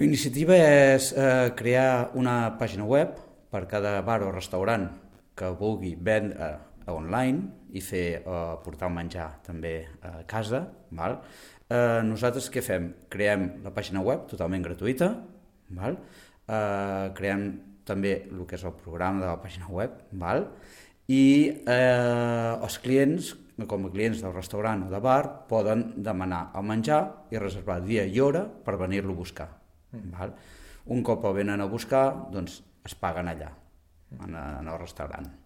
L'iniciativa és crear una pàgina web per cada bar o restaurant que vulgui vendre online i portar el menjar també a casa. Val? Nosaltres què fem? Creem la pàgina web totalment gratuïta, val? Creem també el que és el programa de la pàgina web, val? I els clients, com a clients del restaurant o de bar, poden demanar el menjar i reservar dia i hora per venir-lo a buscar. Val? Un cop el venen a buscar, doncs es paguen allà, en el restaurant.